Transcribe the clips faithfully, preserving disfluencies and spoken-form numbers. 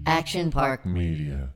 Action Park Media.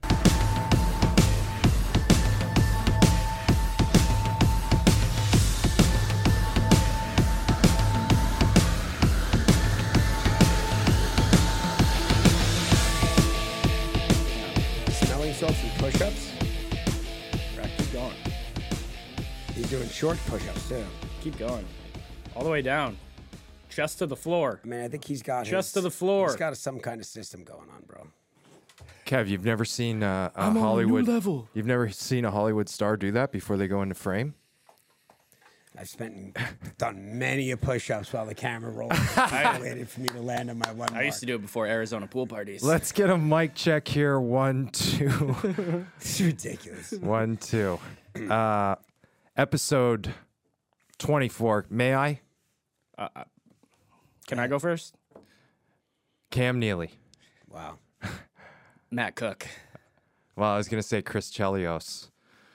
Smelling salts and push-ups. Right, keep going. He's doing short push-ups too. Keep going. All the way down. Chest to the floor. I mean, I think he's got Chest his, to the floor. He's got some kind of system going on, bro. Kev, you've never seen uh, a I'm Hollywood on a new level. You've never seen a Hollywood star do that before they go into frame? I've spent done many a push-ups while the camera rolled. I waited for me to land on my one. I used to do it before Arizona pool parties. Let's get a mic check here. One, two. It's ridiculous. One, two. Uh, episode twenty-four. May I? Can I go first? Cam Neely. Wow. Matt Cook. Well, I was going to say Chris Chelios.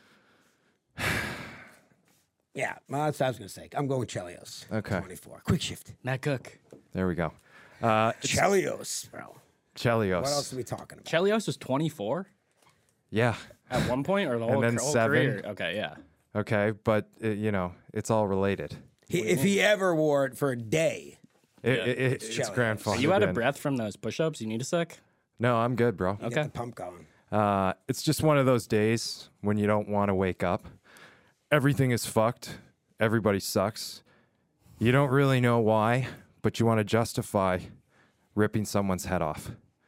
Yeah, well, that's what I was gonna say. I'm going Chelios. Okay. twenty-four. Quick shift. Matt Cook. There we go. Uh, Chelios, bro. Chelios. What else are we talking about? Chelios was twenty-four Yeah. at one point, or the whole, then whole seven. career? Okay, yeah. Okay, but, uh, you know, it's all related. He, if he ever wore it for a day, It, Yeah. it, it, it's Chelios. grandfather. You out of in. breath from those push-ups? You need a sec? No, I'm good, bro. you Okay. get the pump going. Uh, it's just one of those days when you don't want to wake up. Everything is fucked. Everybody sucks. You don't really know why, but you want to justify ripping someone's head off.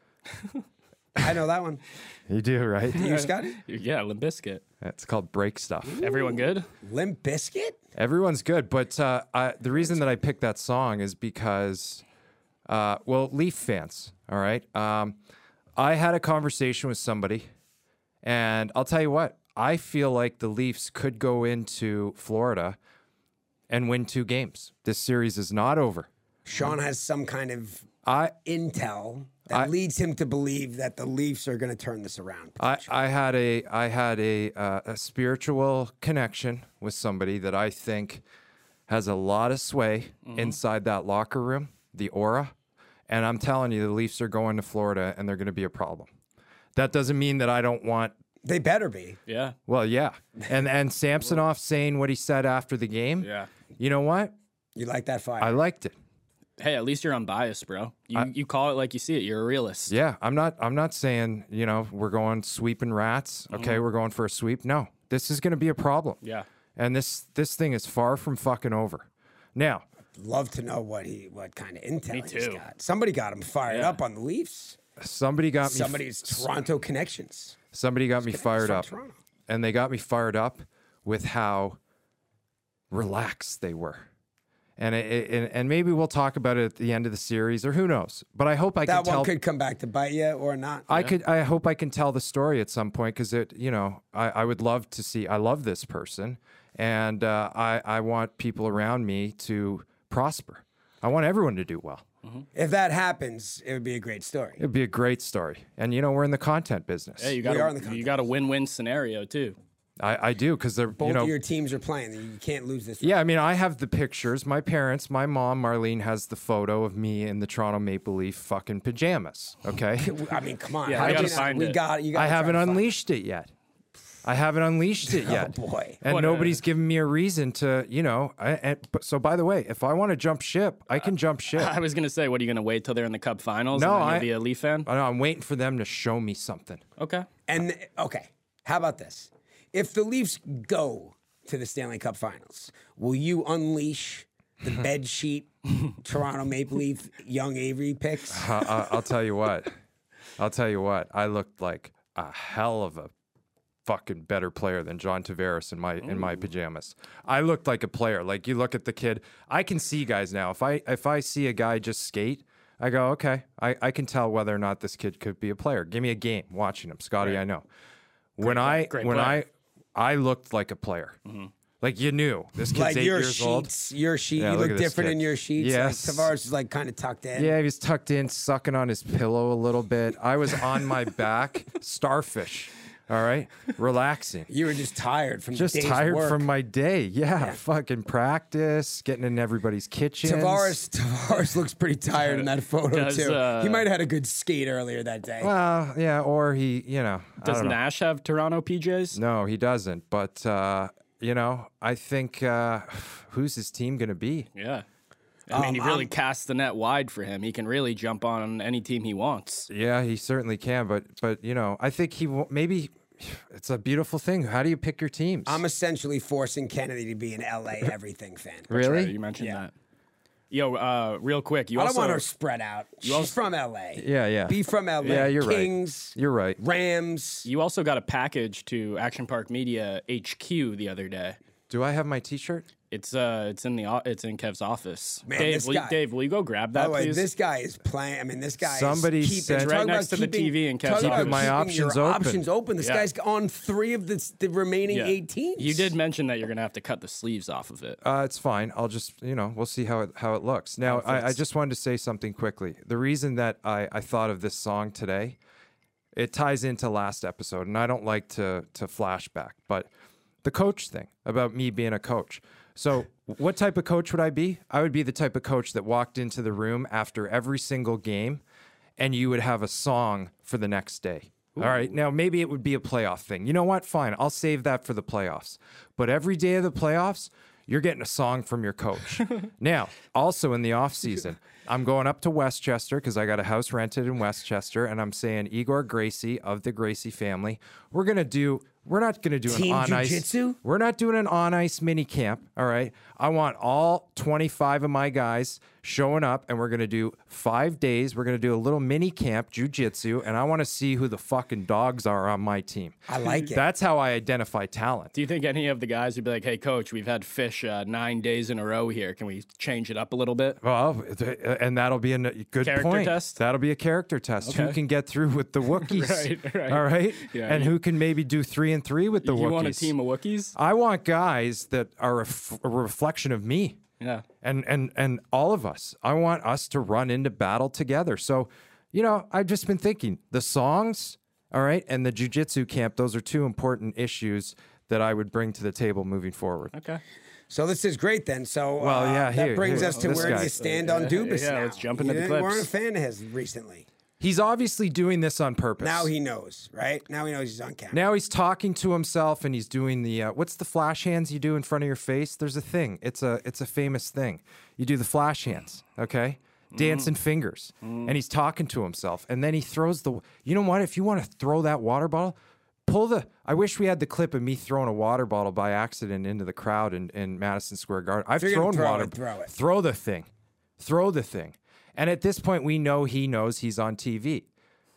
I know that one. You do, right? You, Scotty? Yeah, Limp Bizkit. It's called break stuff. Everyone good? Limp Biscuit? Everyone's good, but uh, I, the reason that I picked that song is because, uh, well, Leaf fans, all right? Um, I had a conversation with somebody, and I'll tell you what, I feel like the Leafs could go into Florida and win two games. This series is not over. Sean has some kind of I intel that I- leads him to believe that the Leafs are going to turn this around. I, I had a I had a uh, a spiritual connection with somebody that I think has a lot of sway inside that locker room, the aura, and I'm telling you, the Leafs are going to Florida and they're going to be a problem. That doesn't mean that I don't want. They better be. Yeah. Well, yeah, and and Samsonov saying what he said after the game. Yeah. You know what? You like that fire? I liked it. Hey, at least you're unbiased, bro. You you call it like you see it. You're a realist. Yeah, I'm not. I'm not saying you know we're going sweeping rats. Okay, we're going for a sweep. No, this is going to be a problem. Yeah. And this this thing is far from fucking over. Now, Love to know what he, what kind of intel Me he's too. got. Somebody got him fired Yeah. up on the Leafs. somebody got me. Somebody's Toronto connections. Somebody got me fired from up, Toronto. and they got me fired up with how relaxed they were. And it, it, and- and maybe we'll talk about it at the end of the series, or who knows. But I hope I That can tell. one could come back to bite you or not. I could. I hope I can tell the story at some point because it. You know, I, I would love to see. I love this person, and uh, I I want people around me to prosper. I want everyone to do well. If that happens, it would be a great story. It'd be a great story. And you know, we're in the content business. Hey, you We got are in the a, context. you got a win-win scenario too. I, I do because they're Both you know. of your teams are playing. You can't lose this. Yeah, I mean, I have the pictures. My parents, my mom, Marlene, has the photo of me in the Toronto Maple Leaf fucking pajamas. Okay, I mean, come on. Yeah, How I do gotta you not- find we it. got. You got. I haven't unleashed it yet. I haven't unleashed it yet. Oh boy. And What a- nobody's given me a reason to, you know. I, and, but so, by the way, if I want to jump ship, I can jump ship. I was gonna say, what are you gonna wait till they're in the Cup Finals? No, and then I- you'll be a Leaf fan. I know, I'm waiting for them to show me something. Okay. And okay, how about this? If the Leafs go to the Stanley Cup Finals, will you unleash the bed sheet Toronto Maple Leaf young Avery picks? I, I, I'll tell you what. I'll tell you what. I looked like a hell of a fucking better player than John Tavares in my in my pajamas. I looked like a player. Like you look at the kid. I can see guys now. If I if I see a guy just skate, I go, okay, I, I can tell whether or not this kid could be a player. Give me a game watching him. Scotty, Right. I know. When I great when play. I I looked like a player. Like you knew. This kid's Like eight your years old. sheets, your sheet, Yeah, you look look at this different kid. in your sheets. Yes. Like, Tavares is like kind of tucked in. Yeah, he was tucked in, sucking on his pillow a little bit. I was on my back, starfish. All right, relaxing. You were just tired from Just the day's tired work. from my day. Yeah, fucking practice, getting in everybody's kitchens. Tavares, Tavares looks pretty tired in that photo Does, too. uh, he might have had a good skate earlier that day. Well, yeah, or he, you know, I Does don't know. Nash have Toronto P Js? No, he doesn't. But uh, you know, I think uh, who's his team going to be? Yeah. I mean, Um, he really I'm- casts the net wide for him. He can really jump on any team he wants. Yeah, he certainly can. But but you know, I think he will, maybe. It's a beautiful thing. How do you pick your teams? I'm essentially forcing Kennedy to be an L A everything fan. really. Right, you mentioned Yeah. that. Yo, uh, real quick, you I don't also want her spread out. She's also- from L A. Yeah, yeah. Be from L A. Yeah, you're right. Kings, You're right. Rams. you also got a package to Action Park Media H Q the other day. Do I have my T-shirt? It's uh, it's in the o- it's in Kev's office. Man, Dave, this will you, guy- Dave, will you go grab By that, the way, please? this guy is playing. I mean, this guy Somebody is keeping, said- talking Right about next to the keeping- T V in Kev's talking about Keeping my keeping options your open. options open. This Yeah. guy's on three of the, the remaining Yeah. eight teams. You did mention that you're gonna have to cut the sleeves off of it. Uh, it's fine. I'll just, you know, we'll see how it how it looks. Now, How it I, I fits. just wanted to say something quickly. The reason that I, I thought of this song today, it ties into last episode, and I don't like to to flashback, but the coach thing about me being a coach. So, what type of coach would I be? I would be the type of coach that walked into the room after every single game, and you would have a song for the next day. All right. Now, maybe it would be a playoff thing. You know what? Fine. I'll save that for the playoffs. But every day of the playoffs, you're getting a song from your coach. Now, also in the off season, I'm going up to Westchester because I got a house rented in Westchester, and I'm saying Igor Gracie of the Gracie family. We're gonna do. We're not gonna do Team an on ice. jujitsu? We're not doing an on ice mini camp. All right. I want all twenty-five of my guys showing up, and we're gonna do five days. We're gonna do a little mini camp jujitsu, and I want to see who the fucking dogs are on my team. I like it. That's how I identify talent. Do you think any of the guys would be like, "Hey, coach, we've had fish uh, nine days in a row here. Can we change it up a little bit?" Well, th- and that'll be a n- good Character point. test? That'll be a character test. Who Okay. can get through with the Wookiees? Right, right. All right. Yeah, and you- who can maybe do three and three with the You Wookiees? want a team of Wookiees? I want guys that are a, f- a reflection of me. Yeah. And, and and all of us. I want us to run into battle together. So, you know, I've just been thinking the songs, all right, and the jujitsu camp, those are two important issues that I would bring to the table moving forward. Okay. So this is great then. So Well, uh, yeah, that here- brings here, us to this where guy. you stand on Dubas yeah, now. let's jump into You the didn't- weren't a clips. fan of his recently. He's obviously doing this on purpose. Now he knows, right? Now he knows he's on camera. Now he's talking to himself and he's doing the uh, what's the flash hands you do in front of your face? There's a thing. It's a it's a famous thing. You do the flash hands, okay? Dancing fingers. And he's talking to himself. And then he throws the you know what? If you want to throw that water bottle, pull the I wish we had the clip of me throwing a water bottle by accident into the crowd in, in Madison Square Garden. I've If you're gonna thrown throw water. it, throw it. Throw the thing. Throw the thing. And at this point we know he knows he's on T V.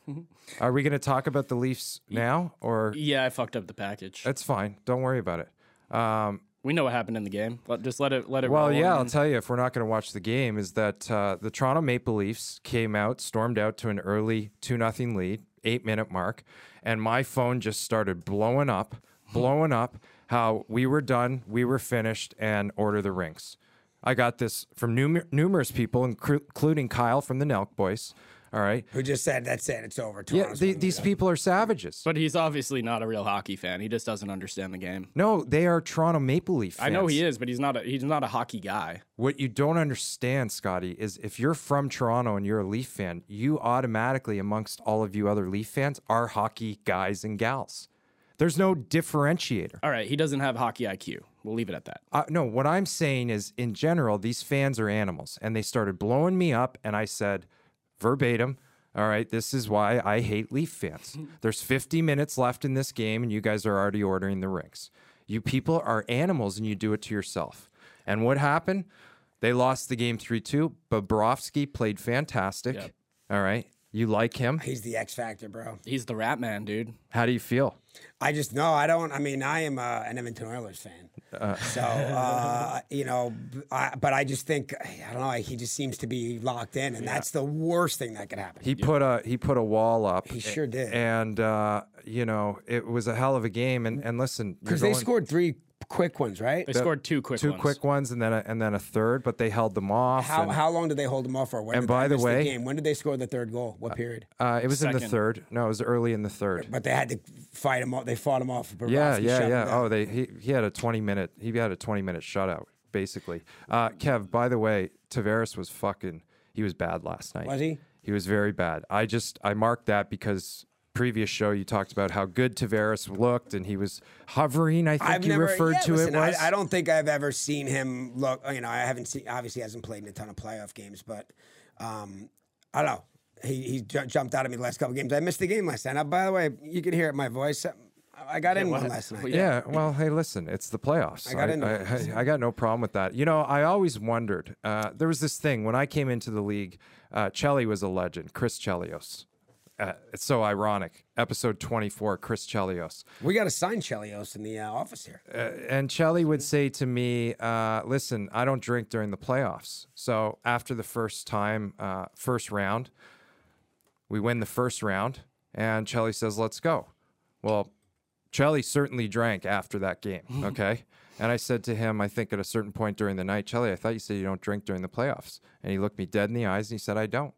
Are we going to talk about the Leafs now or Yeah, I fucked up the package. that's fine. Don't worry about it. Um, We know what happened in the game. Let, just let it let it well, roll. yeah, I'll and- tell you if we're not going to watch the game, is that uh, the Toronto Maple Leafs came out, stormed out to an early two nothing lead, eight minute mark, and my phone just started blowing up, blowing up. How we were done, we were finished, and order the rinks. I got this from numer- numerous people, inclu- including Kyle from the Nelk Boys. All right. Who just said, that's it, it's over. Yeah, Toronto's the, winning these it. people are savages. But he's obviously not a real hockey fan. He just doesn't understand the game. No, they are Toronto Maple Leaf fans. I know he is, but he's not a he's not a hockey guy. What you don't understand, Scotty, is if you're from Toronto and you're a Leaf fan, you automatically, amongst all of you other Leaf fans, are hockey guys and gals. There's no differentiator. All right, he doesn't have hockey I Q. We'll leave it at that. Uh, no, what I'm saying is, in general, these fans are animals, and they started blowing me up, and I said verbatim, all right, this is why I hate Leaf fans. There's fifty minutes left in this game, and you guys are already ordering the rinks. You people are animals, and you do it to yourself. And what happened? They lost the game three two. Bobrovsky played fantastic. Yep. All right. You like him? He's the X factor, bro. He's the rat man, dude. How do you feel? I just no, I don't. I mean, I am uh, an Edmonton Oilers fan, so uh, you know. b- I, but I just think I don't know. He just seems to be locked in, and that's the worst thing that could happen. He put a he put a wall up. He sure did. And uh, you know, it was a hell of a game. And and listen, you're Because they going- scored three quick ones, right? They scored two quick two ones. quick ones and then a, and then a third, but they held them off. How and, how long did they hold them off for? When and did by they the miss way- game? When did they score the third goal? What period? uh, it was in the Second. third. No, it was early in the third. But they had to fight him off. They fought him off. Bobrovsky Yeah, shut yeah, him yeah. down. Oh, they he, he had a twenty minute he had a twenty minute shutout basically. Uh, Kev, by the way, Tavares was fucking. He was bad last night. Was he? He was very bad. I just I marked that because previous show you talked about how good Tavares looked and he was hovering. I think I've you never referred yeah, to listen, it was. I, I don't think I've ever seen him look. You know, I haven't seen. Obviously, he hasn't played in a ton of playoff games, but um, I don't know. He he ju- jumped out at me the last couple games. I missed the game last night. Now, by the way, you can hear it in my voice. I got in what? one last night. Well, Yeah, well, hey, listen, it's the playoffs. I got I, into it. I, I got no problem with that. You know, I always wondered. Uh, there was this thing when I came into the league. Uh, Chelly was a legend, Chris Chelios. Uh, it's so ironic. Episode twenty-four, Chris Chelios. We got to sign Chelios in the uh, office here. Uh, and Chelly would say to me, uh, listen, I don't drink during the playoffs. So after the first time, uh, first round, we win the first round, and Chelly says, let's go. Well, Chelly certainly drank after that game, okay? And I said to him, I think at a certain point during the night, Chelly, I thought you said you don't drink during the playoffs. And he looked me dead in the eyes and he said, I don't.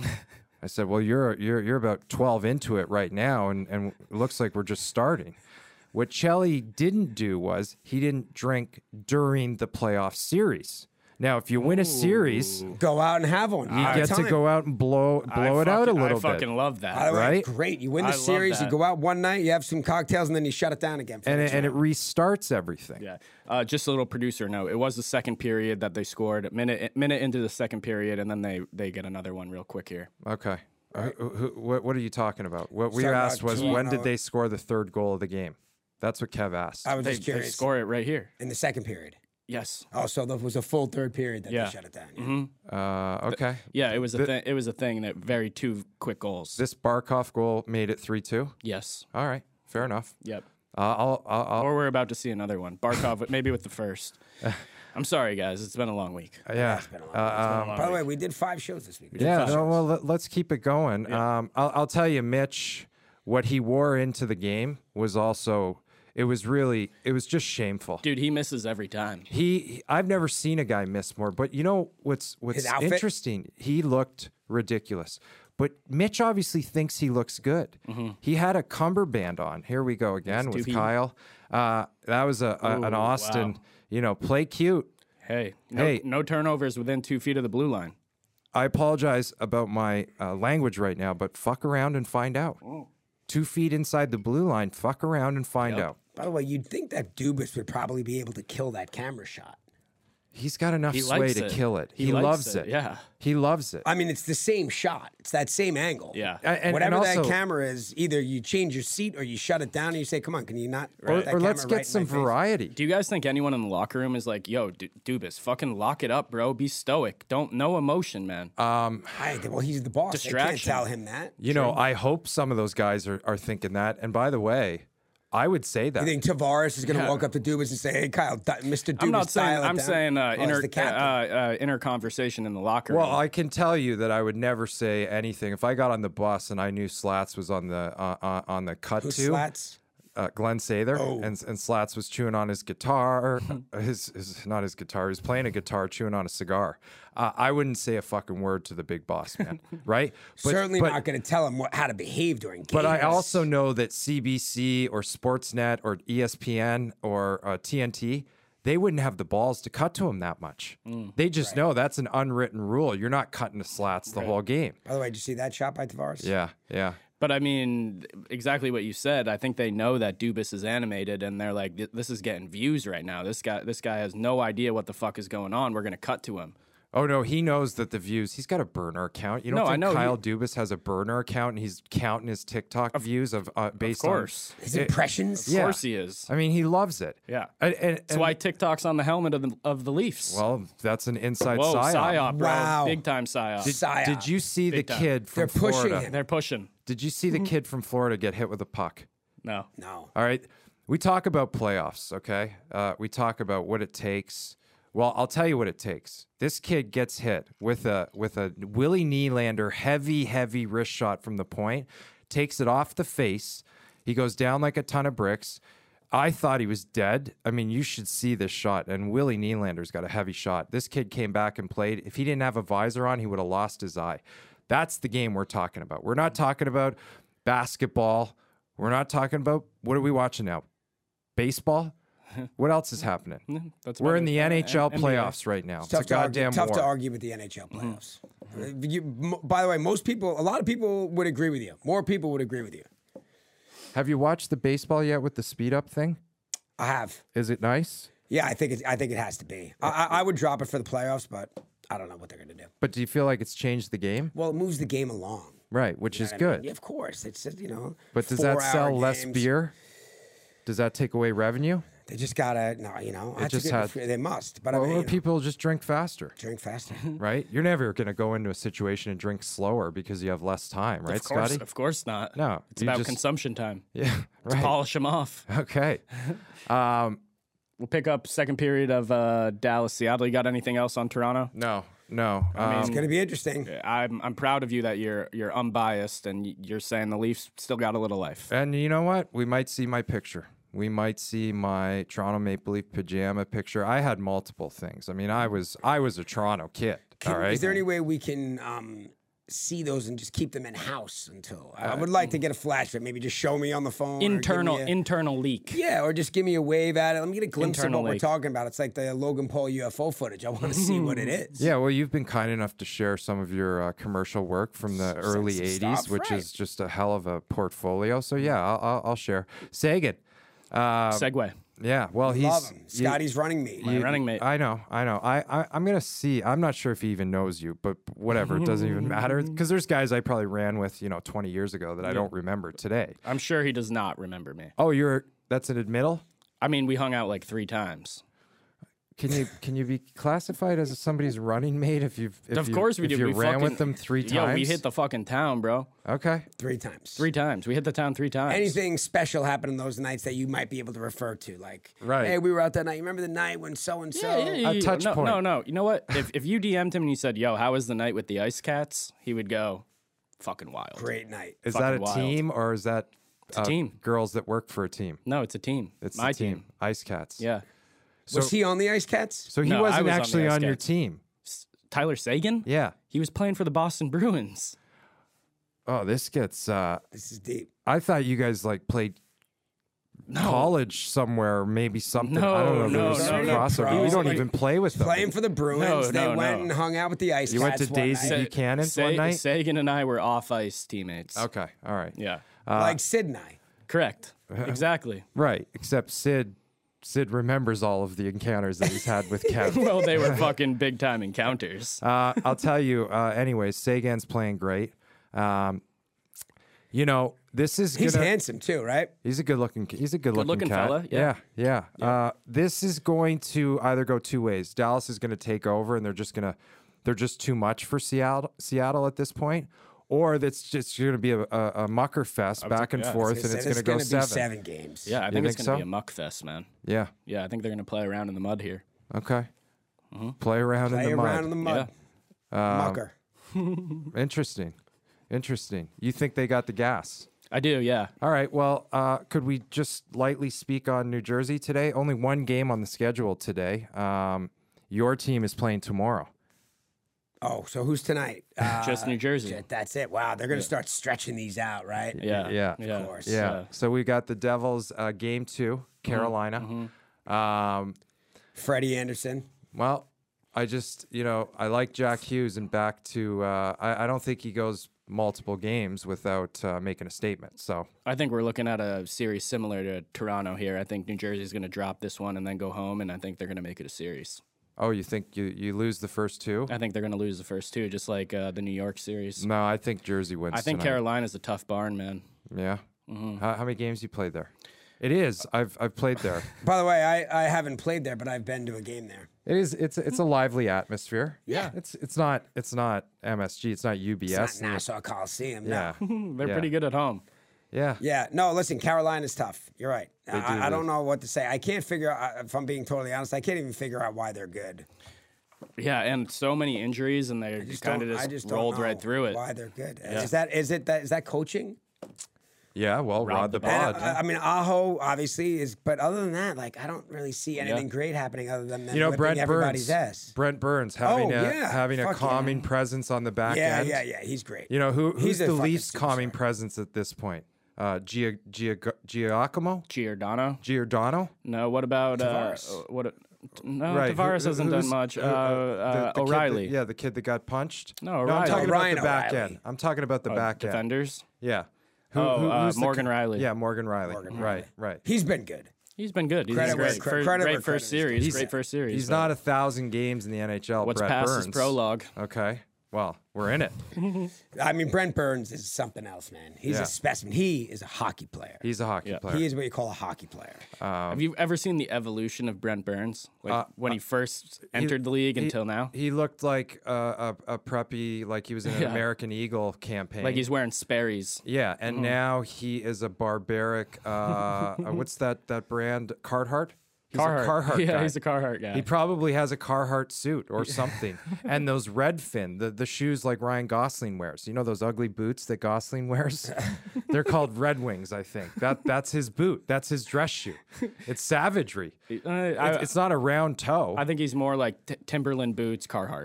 I said, well, you're you're you're about twelve into it right now, and, and it looks like we're just starting. What Chelly didn't do was he didn't drink during the playoff series. Now, if you win a series, you Go out and have one. You get to go out and blow blow I it out a fucking- little I fucking bit. love that. By the way, right? it's great. You win the I love series, you that. go out one night, you have some cocktails, and then you shut it down again. For And the it, and it next round. restarts everything. Yeah. Uh, just a little producer note. It was the second period that they scored. Minute minute into the second period, and then they they get another one real quick here. Okay. Uh, who, who, what, what are you talking about? What we Talking about asked was when Toronto. did they score the third goal of the game? That's what Kev asked. I was They, just they curious. score it right here. In the second period. Yes. Oh, so there was a full third period that Yeah. they shut it down. Yeah. Uh, okay. Yeah, it was a thing. It was a thing that very two quick goals. This Barkov goal made it three two. yes. All right. Fair enough. Yep. Uh, I'll, I'll, I'll, Or we're about to see another one. Barkov, maybe with the first. I'm sorry, guys. It's been a long week. yeah. It's been a long Uh, time. By the way, we did five shows this week. We did Yeah, five no, shows. well, let, let's keep it going. Um, I'll, I'll tell you, Mitch, what he wore into the game was also, it was really, it was just shameful. Dude, he misses every time. He, he- I've never seen a guy miss more, but you know what's what's His outfit? interesting? He looked ridiculous. But Mitch obviously thinks he looks good. He had a cummerband on. Here we go again with Stupid. Kyle. Uh, that was a, a an Ooh, Austin, wow. you know, play cute. Hey, no, Hey. no turnovers within two feet of the blue line. I apologize about my uh, language right now, but fuck around and find out. Two feet inside the blue line, fuck around and find Yep. out. By the way, you'd think that Dubas would probably be able to kill that camera shot. He's got enough He sway likes to it. kill it. He, He likes loves it, it. yeah. He loves it. I mean, it's the same shot. It's that same angle. Yeah. And- and Whatever also- that camera is, either you change your seat or you shut it down and you say, "Come on, can you not?" Or, put that or let's camera get right in some my face?" variety. Do you guys think anyone in the locker room is like, yo, D- Dubas, fucking lock it up, bro. Be stoic. Don't, no emotion, man. Hi, well, he's the boss. They can't Distraction. tell him that. You know, I hope some of those guys are, are thinking that. And by the way, I would say that. You think Tavares is going to Yeah. walk up to Dubas and say, "Hey, Kyle, di- Mister Dubas, I'm not saying, dial it I'm down." saying uh, Oh, it's inner, the uh, captain. uh, inner conversation in the locker room. Well, I can tell you that I would never say anything if I got on the bus and I knew Slats was on the uh, uh, on the cut Who to slats? uh, Glenn Sather, Oh. and and Slats was chewing on his guitar. his, his not his guitar. He was playing a guitar, chewing on a cigar. Uh, I wouldn't say a fucking word to the big boss man, right? But, Certainly but, not going to tell him what, how to behave during games. But I also know that C B C or Sportsnet or E S P N or uh, T N T, they wouldn't have the balls to cut to him that much. Mm. They just know that's an unwritten rule. You're not cutting to Slats the whole game. By the way, did you see that shot by Tavares? Yeah, yeah. But I mean, exactly what you said. I think they know that Dubas is animated, and they're like, "This is getting views right now. This guy, this guy has no idea what the fuck is going on. We're gonna cut to him." Oh no, he knows that the views. He's got a burner account. You don't No, I think know, Kyle he- Dubas has a burner account and he's counting his TikTok views of uh, based Of course, His impressions. of Yeah. course he is. on? I mean, he loves it. Yeah. And, and, That's and- why TikTok's on the helmet of the of the Leafs. Well, that's an inside Whoa, psyop. psyop, bro, Wow. big time psyop. Did, Psyop. did you see Big the time. kid from They're pushing Florida? him. They're pushing. Did you see the kid from Florida get hit with a puck? No. No. All right. We talk about playoffs, okay? Uh, we talk about what it takes. Well, I'll tell you what it takes. This kid gets hit with a with a Willie Nylander heavy, heavy wrist shot from the point, takes it off the face. He goes down like a ton of bricks. I thought he was dead. I mean, you should see this shot. And Willie Nylander's got a heavy shot. This kid came back and played. If he didn't have a visor on, he would have lost his eye. That's the game we're talking about. We're not talking about basketball. We're not talking about, what are we watching now? Baseball? What else is happening? That's We're about in it. the Uh, N H L N B A. playoffs right now. It's, Tough, a to argue, goddamn tough war. to argue with the N H L playoffs. Uh, you, m- by the way, most people, a lot of people would agree with you. More people would agree with you. Have you watched the baseball yet with the speed up thing? I have. Is it nice? Yeah, I think it, I think it has to be. I, I, I would drop it for the playoffs, but I don't know what they're going to do. But do you feel like it's changed the game? Well, it moves the game along. Right, which You know is what I mean? good. Yeah, of course. It's just, you know. But does that four-hour sell less games. beer? Does that take away revenue? They just gotta, no, you know. I just think had- they must. But Or I mean, you know, people just drink faster, drink faster. right? You're never going to go into a situation and drink slower because you have less time, right, Of course, Scotty? of course not. No, it's you about just- consumption time. Yeah, To right. polish them off. Okay. Um, We'll pick up second period of uh, Dallas Seattle. You got anything else on Toronto? no, no. Um, It's going to be interesting. I'm I'm proud of you that you're you're unbiased and y- you're saying the Leafs still got a little life. and you know what? We might see my picture. We might see my Toronto Maple Leaf pajama picture. I had multiple things. I mean, I was I was a Toronto kid. Can- all right. Is there any way we can um, see those and just keep them in house until? I would like to get a flash of it. Maybe just show me on the phone. or give Internal me a- internal leak. yeah, or just give me a wave at it. Let me get a glimpse of Internal what we're leak. talking about. It's like the Logan Paul U F O footage. I want to see what it is. Yeah, well, you've been kind enough to share some of your uh, commercial work from the early some eighties, stuff, which right. is just a hell of a portfolio. So yeah, I'll, I'll, I'll share. Sagan. Uh, Segue. yeah, well, he's Love him. you- Scotty's running me. My running mate. I know, I know. I, I I'm gonna see. I'm not sure if he even knows you, but whatever. It doesn't even matter because there's guys I probably ran with, you know, twenty years ago that I don't remember today. I'm sure he does not remember me. Oh, you're that's an admittal. I mean, we hung out like three times. Can you can you be classified as somebody's running mate if you've if of you, course we if did. you we ran fucking, with them three times? Yo, we hit the fucking town, bro. Okay. Three times. Three times. We hit the town three times. Anything special happened in those nights that you might be able to refer to? Like, Right. hey, we were out that night. You remember the night when so and so? Yeah, yeah, yeah, A yeah. touch no, point. No, no. You know what? If if you D M'd him and you said, "Yo, how was the night with the Ice Cats?" He would go, "Fucking wild." Great night. Is that a Fucking wild. team or is that a uh, team. girls that work for a team? No, it's a team. It's my the team. Ice Cats. Yeah. Was he on the Ice Cats? So he No, I wasn't was on the actually Ice on, your Cats. team. S- Tyler Sagan? Yeah. He was playing for the Boston Bruins. Oh, this gets. uh This is deep. I thought you guys like played college somewhere, maybe something. I don't know. No, there was no, some no, crossover. no. You don't Like, even play with them. Playing for the Bruins, No, they no, went no. and hung out with the Ice You Cats. went to one Daisy night. Buchanan Sa- one night. Sagan and I were off ice teammates. Okay. All right. Yeah. like Sid and I. Correct. exactly. Right. Except Sid. Sid remembers all of the encounters that he's had with Kev. Well, they were fucking big time encounters. Uh, I'll tell you. Uh, anyways, Sagan's playing great. Um, you know, this is He's gonna, handsome too, right? He's a good looking. He's a good looking, Good-looking cat. fella, Yeah, yeah. yeah. Uh, this is going to either go two ways. Dallas is going to take over, and they're just gonna, they're just too much for Seattle. Seattle at this point, or that's just going to be a, a, a mucker fest back and yeah, I was forth, It's and it's going to go gonna seven. be seven games. Yeah, I think it's think going to so? be a muck fest, man. Yeah. Yeah, I think they're going to play around in the mud here. Okay. Play around Play in the around mud. in the mud. Mucker. Interesting. Interesting. You think they got the gas? I do, yeah. All right. Well, uh, could we just lightly speak on New Jersey today? Only one game on the schedule today. Um, your team is playing tomorrow. Oh, so who's tonight? Uh, Just New Jersey. shit, that's it. Wow, they're gonna start stretching these out, right? Yeah. Yeah. Yeah. Of course. Yeah. So we got the Devils uh, game two, Carolina. Um, Freddie Anderson. well, I just, you know, I like Jack Hughes and back to, uh, I, I don't think he goes multiple games without uh, making a statement. So, I think we're looking at a series similar to Toronto here. I think New Jersey's going to drop this one and then go home, and I think they're going to make it a series. oh, you think you, you lose the first two? I think they're going to lose the first two, just like uh, the New York series. No, I think Jersey wins. I think tonight. Carolina's a tough barn, man. Yeah. How, how many games you played there? It is. I've I've played there. By the way, I, I haven't played there, but I've been to a game there. It is. It's it's a lively atmosphere. Yeah. It's it's not it's not M S G. It's not U B S. It's not Nassau Coliseum. No. Yeah. They're Yeah. pretty good at home. Yeah. Yeah, no, listen, Carolina's tough. You're right. do I, I don't lose. know what to say. I can't figure out, if I'm being totally honest, I can't even figure out why they're good. Yeah, and so many injuries, and they Just kind of don't- I just, just don't rolled know right through it. Why they're good. Yeah. Is that is it that is that coaching? Yeah, well, Rob Rod the the And, Bod. uh, I mean, Aho obviously is, but other than that, like I don't really see anything Yeah. great happening other than them You know, whipping Brent everybody's Burns. ass. Brent Burns having Oh, a yeah. having a Fuck yeah. calming presence on the back Yeah, end. yeah, yeah. He's great. You know who who's He's a the fucking Leafs' calming superstar. presence at this point? Uh, Gia, Gia, Giacomo, Giordano? Giordano. No. What about uh, Tavares. what? No, Right, who- Tavares who- hasn't done who's- much. Uh, who- uh, the- the kid that- O'Reilly. yeah, the kid that got punched. No, I'm O'Reilly. talking Oh, about Ryan the back O'Reilly. end. I'm talking about the Oh, back end. defenders. Yeah. Who, Oh, who- uh, who's the Morgan co- Riley. Yeah, Morgan Riley. Morgan right, Riley. right. He's been good. He's been good. He's Credit been where great. cre- Fir- credit great where first credit is due. series. He's- Great first series. He's but not a thousand games in the N H L. What's Brett past Burns. his prologue? Okay. Well, we're in it. I mean, Brent Burns is something else, man. He's Yeah. a specimen. He is a hockey player. He's a hockey Yeah. player. He is what you call a hockey player. Have you ever seen the evolution of Brent Burns? Like when he first entered the league He- until now? He looked like a, a, a preppy, like he was in an Yeah. American Eagle campaign. Like he's wearing Sperry's. yeah, and now he is a barbaric. Uh, uh, what's that that brand? Carhartt. He's Carhartt. a Carhartt yeah, guy. he's a Carhartt guy. He probably has a Carhartt suit or something. And those Redfin, the, the shoes like Ryan Gosling wears. You know those ugly boots that Gosling wears? They're called Red Wings, I think. That That's his boot. That's his dress shoe. It's savagery. Uh, I, It's, it's not a round toe. I think he's more like t- Timberland boots, Carhartt.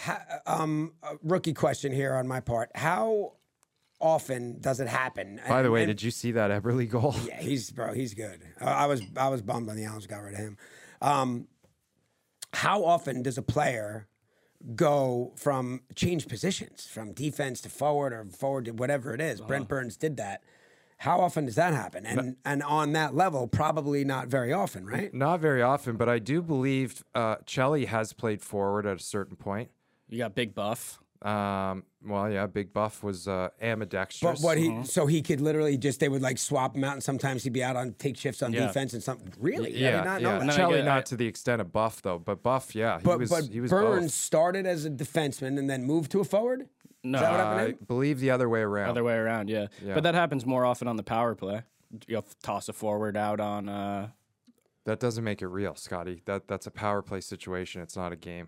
Um, a rookie question here on my part. How often does it happen? By the And- way, and- did you see that Eberle goal? Yeah, he's bro. He's good. Uh, I was I was bummed when the Islanders got rid of him. Um, how often does a player go from change positions from defense to forward or forward to whatever it is? Brent Burns did that. How often does that happen? And and on that level, probably not very often, right? Not very often, but I do believe uh, Chelly has played forward at a certain point. You got Big Buff. Um, well, yeah, Big Buff was uh, ambidextrous. But what he so he could literally just they would like swap him out, and sometimes he'd be out on take shifts on Yeah. defense and something. Really? I did Yeah, not know yeah. that. And then I Chelly get- not I- to the extent of Buff though, but Buff, yeah, he But was but he was Burns both. started as a defenseman and then moved to a forward. No, Is that what happened to I him? believe the other way around. Other way around, yeah. Yeah. But that happens more often on the power play. You'll toss a forward out on. Uh, That doesn't make it real, Scotty. That that's a power play situation. It's not a game.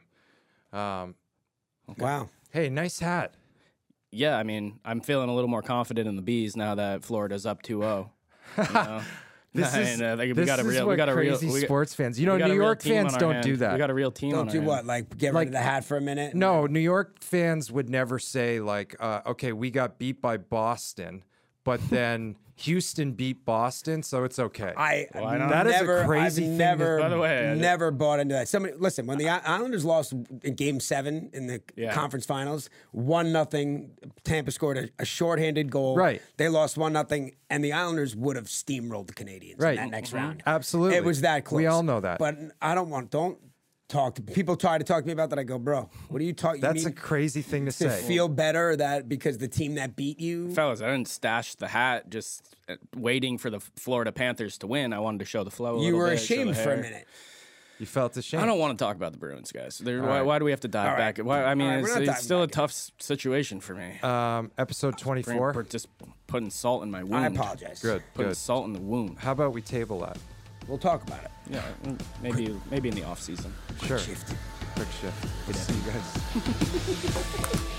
Um, Wow. hey, nice hat. yeah, I mean, I'm feeling a little more confident in the Bees now that Florida's up two oh. You know? This I is mean, uh, like, we this got a is real, what we got a real crazy we got- sports fans. You know, we got New a real York team fans on our don't hand. do that. We got a real team. on Don't our do hand. what? Like get Like- rid of the hat for a minute? No, New York fans would never say like, uh, "Okay, we got beat by Boston," but then Houston beat Boston, so it's okay. I Why not? That is a never, crazy I've thing never, to- By the way, I- never bought into that. Somebody listen. When the I- Islanders lost in Game Seven in the Yeah. conference finals, one nothing. Tampa scored a, a shorthanded goal. Right. They lost one nothing, and the Islanders would have steamrolled the Canadians Right. in that next round. Absolutely. it was that close. We all know that. But I don't want. Don't talk to people. Try to talk to me about that. I go, bro. What are you talking? That's you a mean crazy thing to to say. feel better that because the team that beat you. Fellas, I didn't stash the hat just uh, waiting for the Florida Panthers to win. I wanted to show the flow. A You little were bit, show the ashamed for a hair. minute. You felt ashamed. I don't want to talk about the Bruins, guys. They're- Why, right. why do we have to dive All right. back? Why, I mean, All right, we're it's, not it's diving still a back. tough s- situation for me. Um, episode Bring- twenty-four. We're just putting salt in my wound. I apologize. Good, Putting good. salt in the wound. How about we table that? We'll talk about it. Yeah, mm, maybe maybe in the off season. Sure. Shift. Quick shift. We'll see you guys.